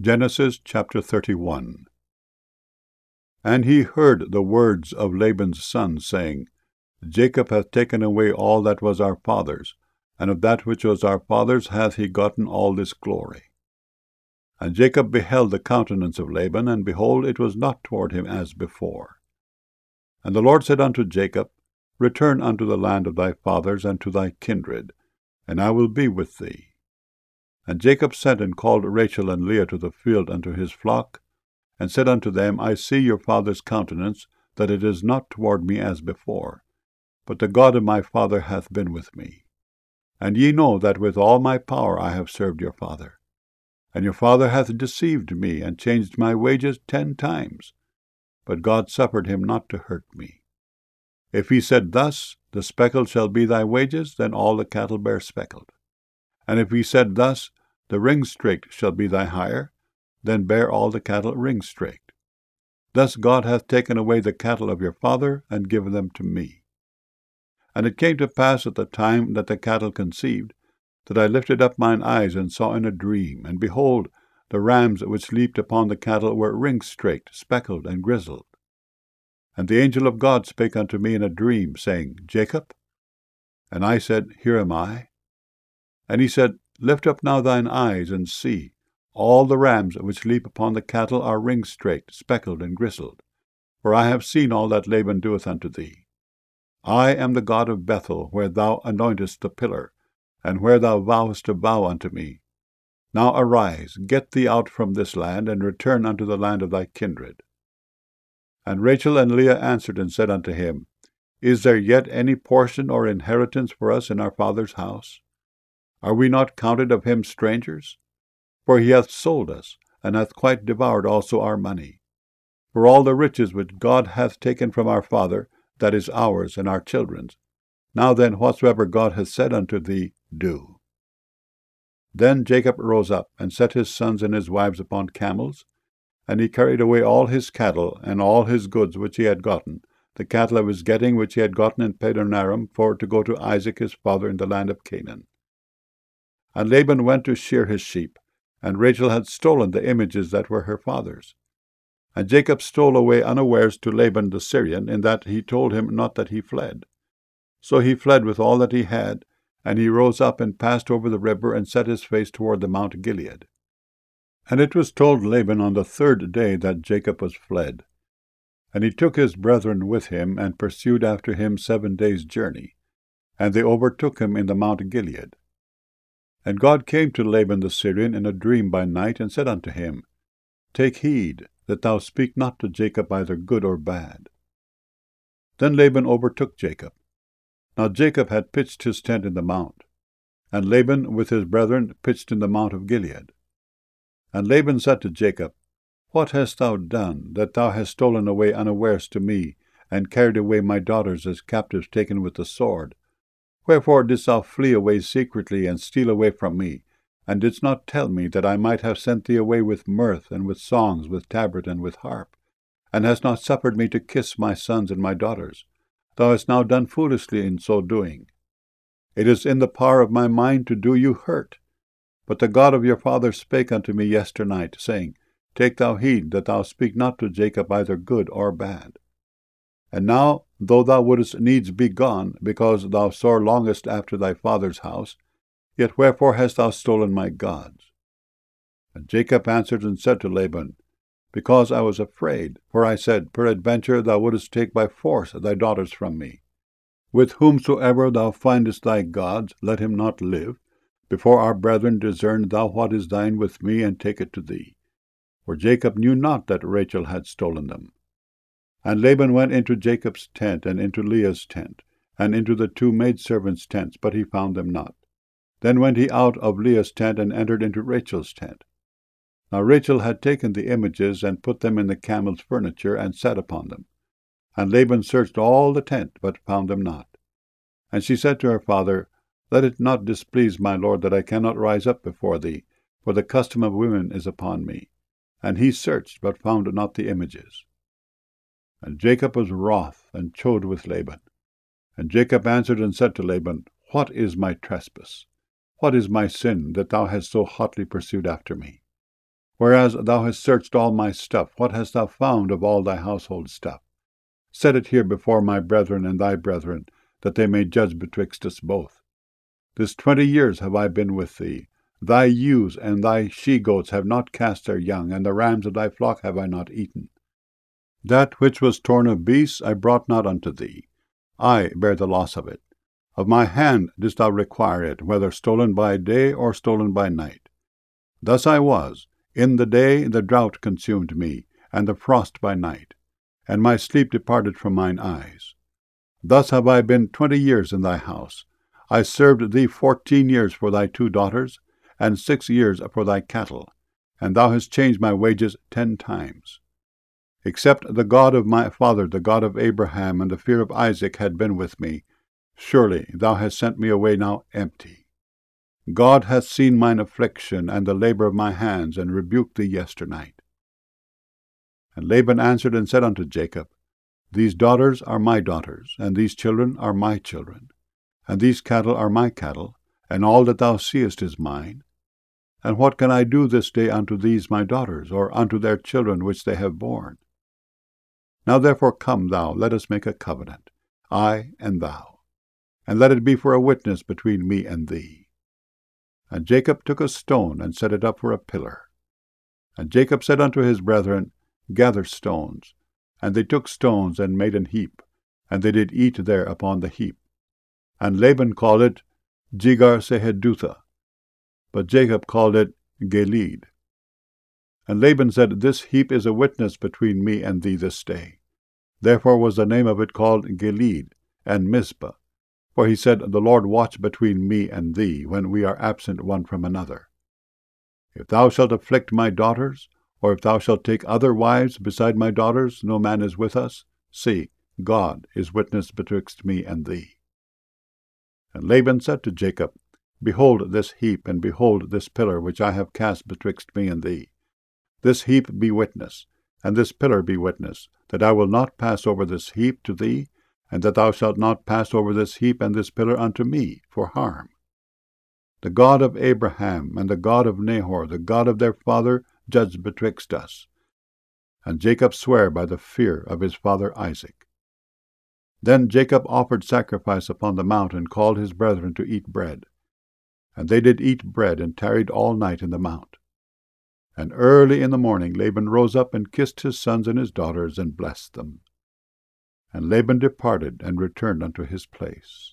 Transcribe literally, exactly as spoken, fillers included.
Genesis chapter thirty-one. And he heard the words of Laban's son, saying, Jacob hath taken away all that was our father's, and of that which was our father's hath he gotten all this glory. And Jacob beheld the countenance of Laban, and behold, it was not toward him as before. And the Lord said unto Jacob, Return unto the land of thy fathers and to thy kindred, and I will be with thee. And Jacob sent and called Rachel and Leah to the field unto his flock, and said unto them, I see your father's countenance, that it is not toward me as before, but the God of my father hath been with me. And ye know that with all my power I have served your father. And your father hath deceived me, and changed my wages ten times. But God suffered him not to hurt me. If he said thus, The speckled shall be thy wages, then all the cattle bear speckled. And if he said thus, The ring-straked shall be thy hire, then bear all the cattle ring-straked. Thus God hath taken away the cattle of your father, and given them to me. And it came to pass at the time that the cattle conceived, that I lifted up mine eyes, and saw in a dream, and behold, the rams which leaped upon the cattle were ring-straked, speckled, and grizzled. And the angel of God spake unto me in a dream, saying, Jacob? And I said, Here am I. And he said, Lift up now thine eyes, and see, all the rams which leap upon the cattle are ring-straked, speckled, and grizzled. For I have seen all that Laban doeth unto thee. I am the God of Bethel, where thou anointest the pillar, and where thou vowest a vow unto me. Now arise, get thee out from this land, and return unto the land of thy kindred. And Rachel and Leah answered and said unto him, Is there yet any portion or inheritance for us in our father's house? Are we not counted of him strangers? For he hath sold us, and hath quite devoured also our money. For all the riches which God hath taken from our father, that is ours and our children's. Now then, whatsoever God hath said unto thee, do. Then Jacob rose up, and set his sons and his wives upon camels, and he carried away all his cattle, and all his goods which he had gotten, the cattle of his getting which he had gotten in Padanaram, for to go to Isaac his father in the land of Canaan. And Laban went to shear his sheep, and Rachel had stolen the images that were her father's. And Jacob stole away unawares to Laban the Syrian, in that he told him not that he fled. So he fled with all that he had, and he rose up and passed over the river, and set his face toward the Mount Gilead. And it was told Laban on the third day that Jacob was fled. And he took his brethren with him, and pursued after him seven days' journey. And they overtook him in the Mount Gilead. And God came to Laban the Syrian in a dream by night, and said unto him, Take heed that thou speak not to Jacob either good or bad. Then Laban overtook Jacob. Now Jacob had pitched his tent in the mount, and Laban with his brethren pitched in the Mount of Gilead. And Laban said to Jacob, What hast thou done, that thou hast stolen away unawares to me, and carried away my daughters as captives taken with the sword? Wherefore didst thou flee away secretly, and steal away from me, and didst not tell me, that I might have sent thee away with mirth, and with songs, with tabret, and with harp, and hast not suffered me to kiss my sons and my daughters? Thou hast now done foolishly in so doing. It is in the power of my mind to do you hurt. But the God of your father spake unto me yesternight, saying, Take thou heed that thou speak not to Jacob either good or bad. And now, though thou wouldest needs be gone, because thou sore longest after thy father's house, yet wherefore hast thou stolen my gods? And Jacob answered and said to Laban, Because I was afraid, for I said, Peradventure thou wouldest take by force thy daughters from me. With whomsoever thou findest thy gods, let him not live. Before our brethren discern thou what is thine with me, and take it to thee. For Jacob knew not that Rachel had stolen them. And Laban went into Jacob's tent, and into Leah's tent, and into the two maidservants' tents, but he found them not. Then went he out of Leah's tent, and entered into Rachel's tent. Now Rachel had taken the images, and put them in the camel's furniture, and sat upon them. And Laban searched all the tent, but found them not. And she said to her father, Let it not displease my lord that I cannot rise up before thee, for the custom of women is upon me. And he searched, but found not the images. And Jacob was wroth, and chode with Laban. And Jacob answered and said to Laban, What is my trespass? What is my sin, that thou hast so hotly pursued after me? Whereas thou hast searched all my stuff, what hast thou found of all thy household stuff? Set it here before my brethren and thy brethren, that they may judge betwixt us both. This twenty years have I been with thee. Thy ewes and thy she-goats have not cast their young, and the rams of thy flock have I not eaten. That which was torn of beasts I brought not unto thee. I bear the loss of it. Of my hand didst thou require it, whether stolen by day or stolen by night. Thus I was. In the day the drought consumed me, and the frost by night, and my sleep departed from mine eyes. Thus have I been twenty years in thy house. I served thee fourteen years for thy two daughters, and six years for thy cattle, and thou hast changed my wages ten times. Except the God of my father, the God of Abraham, and the fear of Isaac had been with me, surely thou hast sent me away now empty. God hath seen mine affliction and the labor of my hands, and rebuked thee yesternight. And Laban answered and said unto Jacob, These daughters are my daughters, and these children are my children, and these cattle are my cattle, and all that thou seest is mine. And what can I do this day unto these my daughters, or unto their children which they have borne? Now therefore come thou, let us make a covenant, I and thou, and let it be for a witness between me and thee. And Jacob took a stone, and set it up for a pillar. And Jacob said unto his brethren, Gather stones. And they took stones, and made an heap, and they did eat there upon the heap. And Laban called it Jegar-sahadutha, but Jacob called it Gilead. And Laban said, This heap is a witness between me and thee this day. Therefore was the name of it called Gilead, and Mizpah. For he said, The Lord watch between me and thee, when we are absent one from another. If thou shalt afflict my daughters, or if thou shalt take other wives beside my daughters, no man is with us. See, God is witness betwixt me and thee. And Laban said to Jacob, Behold this heap, and behold this pillar which I have cast betwixt me and thee. This heap be witness, and this pillar be witness, that I will not pass over this heap to thee, and that thou shalt not pass over this heap and this pillar unto me for harm. The God of Abraham and the God of Nahor, the God of their father, judge betwixt us. And Jacob sware by the fear of his father Isaac. Then Jacob offered sacrifice upon the mount, and called his brethren to eat bread. And they did eat bread, and tarried all night in the mount. And early in the morning Laban rose up, and kissed his sons and his daughters, and blessed them. And Laban departed, and returned unto his place.